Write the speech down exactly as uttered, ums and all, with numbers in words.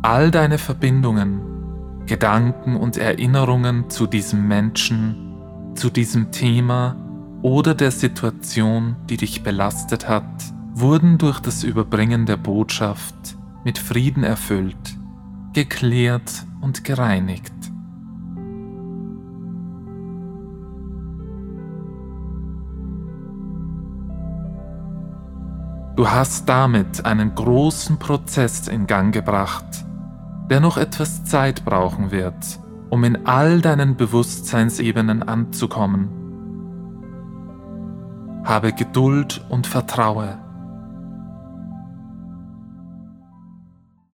All deine Verbindungen, Gedanken und Erinnerungen zu diesem Menschen, zu diesem Thema oder der Situation, die dich belastet hat, wurden durch das Überbringen der Botschaft mit Frieden erfüllt, geklärt und gereinigt. Du hast damit einen großen Prozess in Gang gebracht, der noch etwas Zeit brauchen wird, um in all deinen Bewusstseinsebenen anzukommen. Habe Geduld und vertraue.